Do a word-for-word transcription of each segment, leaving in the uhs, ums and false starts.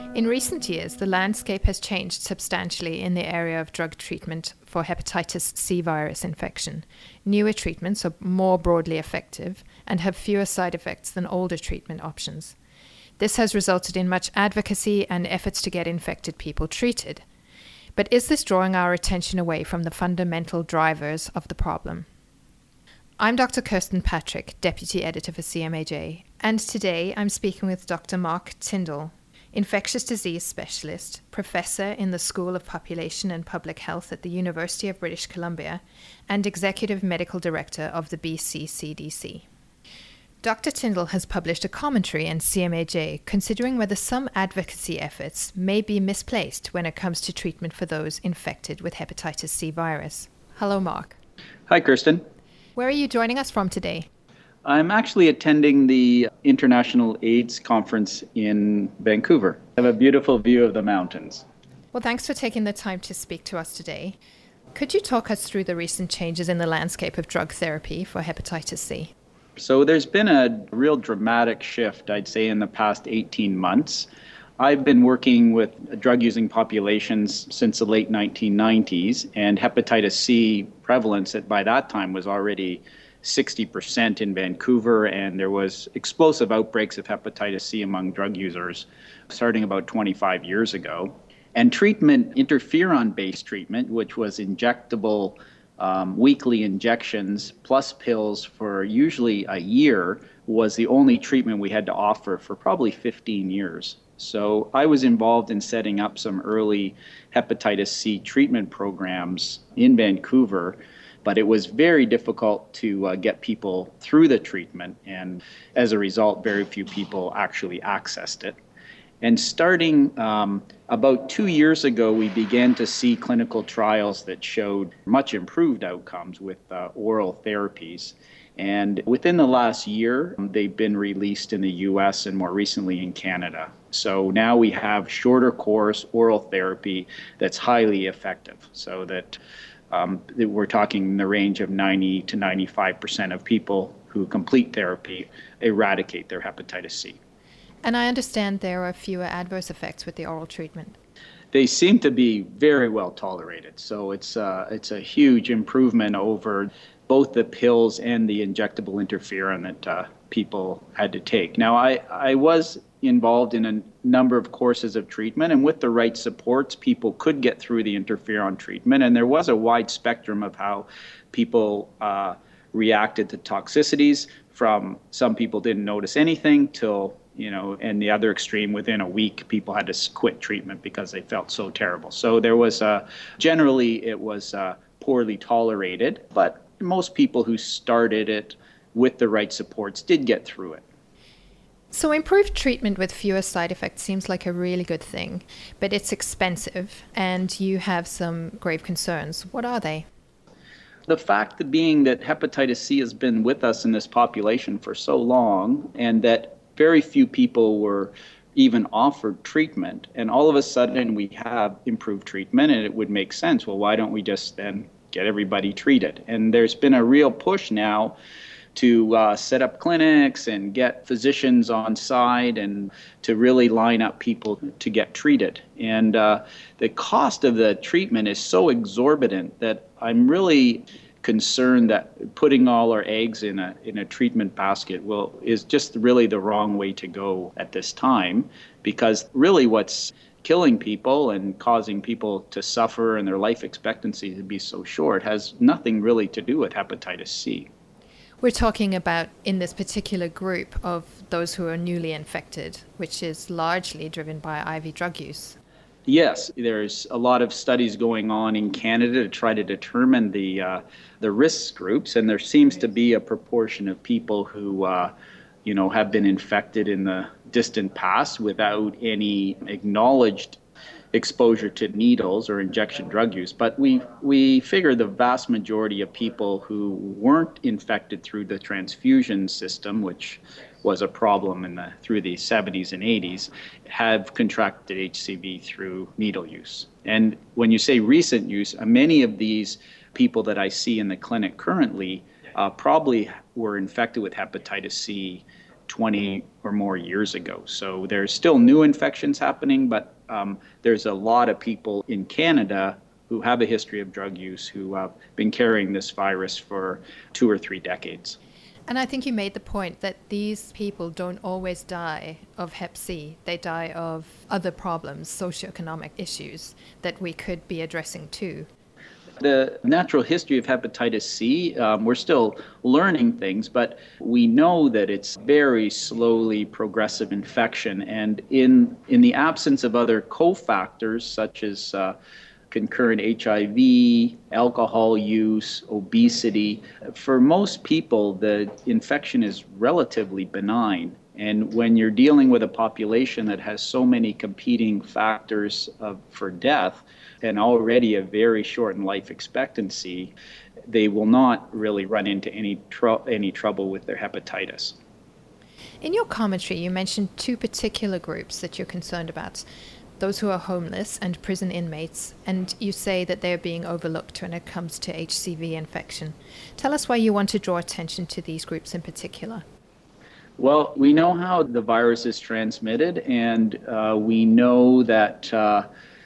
In recent years, the landscape has changed substantially in the area of drug treatment for hepatitis C virus infection. Newer treatments are more broadly effective and have fewer side effects than older treatment options. This has resulted in much advocacy and efforts to get infected people treated. But is this drawing our attention away from the fundamental drivers of the problem? I'm Doctor Kirsten Patrick, Deputy Editor for C M A J, and today I'm speaking with Doctor Mark Tyndall, Infectious Disease Specialist, Professor in the School of Population and Public Health at the University of British Columbia, and Executive Medical Director of the B C C D C. Doctor Tyndall has published a commentary in C M A J considering whether some advocacy efforts may be misplaced when it comes to treatment for those infected with hepatitis C virus. Hello, Mark. Hi, Kirsten. Where are you joining us from today? I'm actually attending the International AIDS Conference in Vancouver. I have a beautiful view of the mountains. Well, thanks for taking the time to speak to us today. Could you talk us through the recent changes in the landscape of drug therapy for hepatitis C? So there's been a real dramatic shift, I'd say, in the past eighteen months. I've been working with drug-using populations since the late nineteen nineties, and hepatitis C prevalence at, by that time was already sixty percent in Vancouver, and there was explosive outbreaks of hepatitis C among drug users starting about twenty-five years ago. And treatment, interferon-based treatment, which was injectable um, weekly injections plus pills for usually a year, was the only treatment we had to offer for probably fifteen years. So I was involved in setting up some early hepatitis C treatment programs in Vancouver, but it was very difficult to uh, get people through the treatment, and as a result, very few people actually accessed it. And starting um, about two years ago, we began to see clinical trials that showed much improved outcomes with uh, oral therapies. And within the last year, they've been released in the U S and more recently in Canada. So now we have shorter course oral therapy that's highly effective, so that um, we're talking in the range of ninety to ninety-five percent of people who complete therapy eradicate their hepatitis C. And I understand there are fewer adverse effects with the oral treatment. They seem to be very well tolerated, so it's uh, it's a huge improvement over both the pills and the injectable interferon that uh, people had to take. Now, I, I was involved in a number of courses of treatment, and with the right supports, people could get through the interferon treatment, and there was a wide spectrum of how people uh, reacted to toxicities, from some people didn't notice anything till, you know, and the other extreme, within a week, people had to quit treatment because they felt so terrible. So there was, uh, generally, it was uh, poorly tolerated, but most people who started it with the right supports did get through it. So improved treatment with fewer side effects seems like a really good thing, but it's expensive and you have some grave concerns. What are they? The fact that being that hepatitis C has been with us in this population for so long, and that very few people were even offered treatment, and all of a sudden we have improved treatment, and it would make sense. Well, why don't we just then get everybody treated? And there's been a real push now to uh, set up clinics and get physicians on side and to really line up people to get treated. And uh, the cost of the treatment is so exorbitant that I'm really concerned that putting all our eggs in a in a treatment basket will is just really the wrong way to go at this time, because really what's killing people and causing people to suffer and their life expectancy to be so short has nothing really to do with hepatitis C. We're talking about in this particular group of those who are newly infected, which is largely driven by I V drug use. Yes, there's a lot of studies going on in Canada to try to determine the uh, the risk groups, and there seems to be a proportion of people who uh, you know, have been infected in the distant past without any acknowledged exposure to needles or injection drug use. But we we figure the vast majority of people who weren't infected through the transfusion system, which was a problem in the through the seventies and eighties, have contracted H C V through needle use. And when you say recent use, uh, many of these people that I see in the clinic currently uh, probably were infected with hepatitis C twenty or more years ago. So there's still new infections happening, but um, there's a lot of people in Canada who have a history of drug use who have been carrying this virus for two or three decades. And I think you made the point that these people don't always die of hep C. They die of other problems, socioeconomic issues that we could be addressing too. The natural history of hepatitis C, um, we're still learning things, but we know that it's very slowly progressive infection. And in, in the absence of other cofactors such as uh, concurrent H I V, alcohol use, obesity, for most people, the infection is relatively benign. And when you're dealing with a population that has so many competing factors of, for death and already a very shortened life expectancy, they will not really run into any, tr- any trouble with their hepatitis. In your commentary, you mentioned two particular groups that you're concerned about. Those who are homeless and prison inmates, and you say that they're being overlooked when it comes to H C V infection. Tell us why you want to draw attention to these groups in particular. Well, we know how the virus is transmitted, and uh, we know that uh,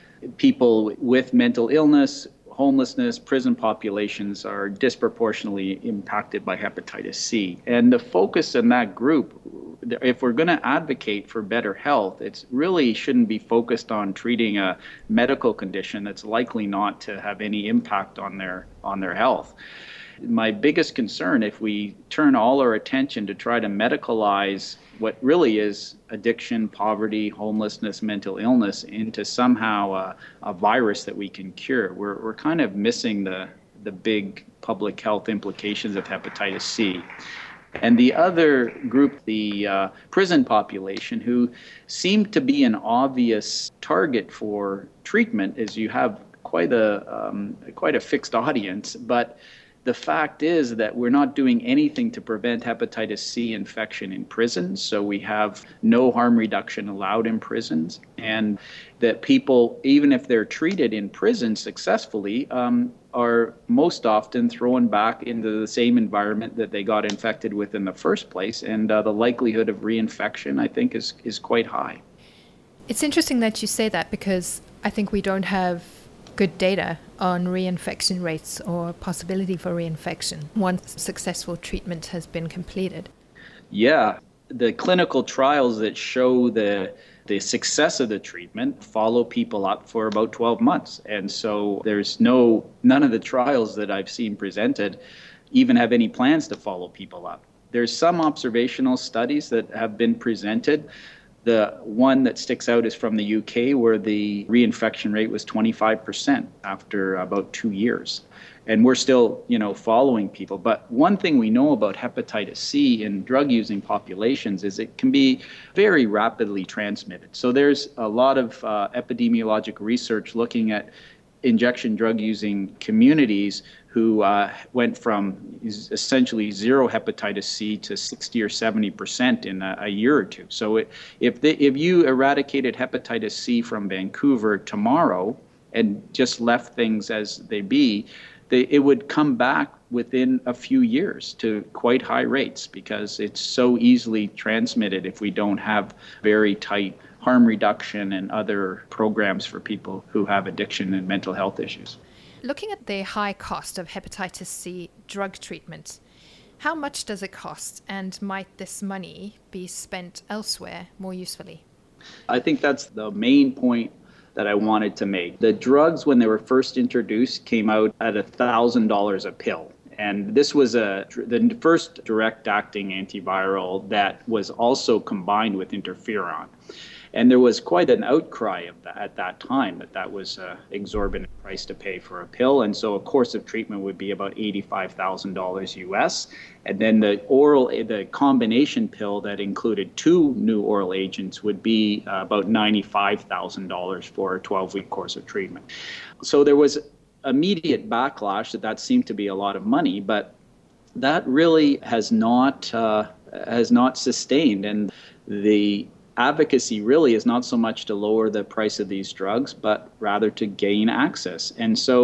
people with mental illness, homelessness, prison populations are disproportionately impacted by hepatitis C. And the focus in that group, if we're going to advocate for better health, it really shouldn't be focused on treating a medical condition that's likely not to have any impact on their on their health. My biggest concern, if we turn all our attention to try to medicalize what really is addiction, poverty, homelessness, mental illness into somehow a, a virus that we can cure, we're we're kind of missing the the big public health implications of hepatitis C. And the other group, the uh, prison population, who seem to be an obvious target for treatment, is you have quite a um, quite a fixed audience, but the fact is that we're not doing anything to prevent hepatitis C infection in prisons, so we have no harm reduction allowed in prisons, and that people, even if they're treated in prison successfully, um, are most often thrown back into the same environment that they got infected with in the first place, and uh, the likelihood of reinfection, I think, is, is quite high. It's interesting that you say that, because I think we don't have good data on reinfection rates or possibility for reinfection once successful treatment has been completed. Yeah, the clinical trials that show the the success of the treatment follow people up for about twelve months. And so there's no, none of the trials that I've seen presented even have any plans to follow people up. There's some observational studies that have been presented. The one that sticks out is from the U K, where the reinfection rate was twenty-five percent after about two years. And we're still, you know, following people. But one thing we know about hepatitis C in drug-using populations is it can be very rapidly transmitted. So there's a lot of uh, epidemiologic research looking at injection drug-using communities who uh, went from essentially zero hepatitis C to sixty or seventy percent in a, a year or two. So it, if, they, if you eradicated hepatitis C from Vancouver tomorrow and just left things as they be, they, it would come back within a few years to quite high rates, because it's so easily transmitted if we don't have very tight harm reduction and other programs for people who have addiction and mental health issues. Looking at the high cost of hepatitis C drug treatment, how much does it cost, and might this money be spent elsewhere more usefully? I think that's the main point that I wanted to make. The drugs, when they were first introduced, came out at one thousand dollars a pill. And this was a, the first direct-acting antiviral that was also combined with interferon. And there was quite an outcry of that at that time, that that was an exorbitant price to pay for a pill. And so a course of treatment would be about eighty-five thousand dollars U S. And then the oral, the combination pill that included two new oral agents would be uh, about ninety-five thousand dollars for a twelve-week course of treatment. So there was immediate backlash that that seemed to be a lot of money, but that really has not uh, has not sustained. And the advocacy really is not so much to lower the price of these drugs, but rather to gain access. And so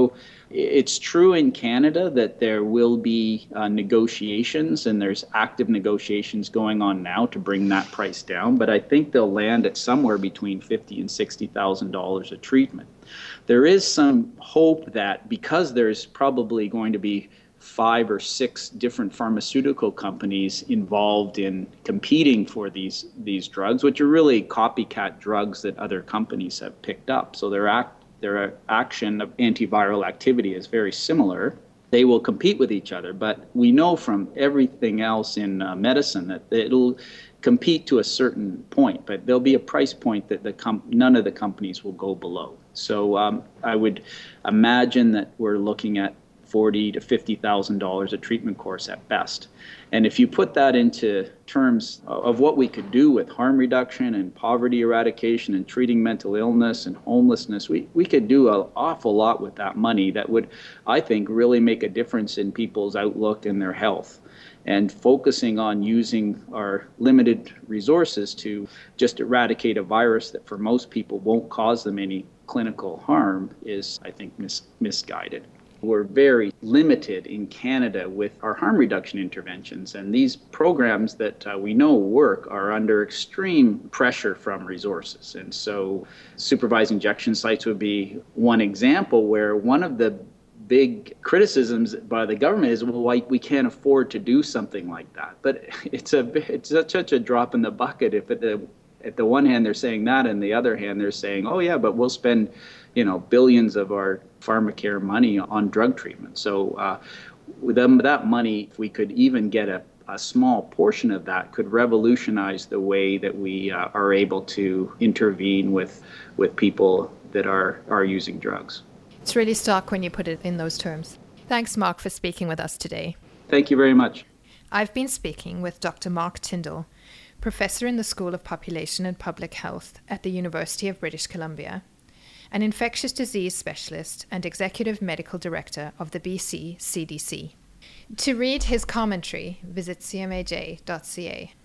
It's true in Canada that there will be uh, negotiations, and there's active negotiations going on now to bring that price down, but I think they'll land at somewhere between fifty thousand dollars and sixty thousand dollars a treatment. There is some hope that because there's probably going to be five or six different pharmaceutical companies involved in competing for these these drugs, which are really copycat drugs that other companies have picked up. So their act their action of antiviral activity is very similar. They will compete with each other, but we know from everything else in uh, medicine that it'll compete to a certain point, but there'll be a price point that the com- none of the companies will go below. So um, I would imagine that we're looking at forty to fifty thousand dollars a treatment course at best. And if you put that into terms of what we could do with harm reduction and poverty eradication and treating mental illness and homelessness, we, we could do an awful lot with that money that would, I think, really make a difference in people's outlook and their health. And focusing on using our limited resources to just eradicate a virus that for most people won't cause them any clinical harm is, I think, mis- misguided. We're very limited in Canada with our harm reduction interventions, and these programs that uh, we know work are under extreme pressure from resources. And so supervised injection sites would be one example where one of the big criticisms by the government is, well, why we can't afford to do something like that. But it's a it's such a drop in the bucket if at the at the one hand they're saying that, and the other hand they're saying, oh yeah, but we'll spend, you know, billions of our pharmacare money on drug treatment. So uh, with them, that money, if we could even get a, a small portion of that, could revolutionize the way that we uh, are able to intervene with with people that are, are using drugs. It's really stark when you put it in those terms. Thanks, Mark, for speaking with us today. Thank you very much. I've been speaking with Doctor Mark Tyndall, Professor in the School of Population and Public Health at the University of British Columbia, an infectious disease specialist and executive medical director of the B C C D C. To read his commentary, visit c m a j dot c a.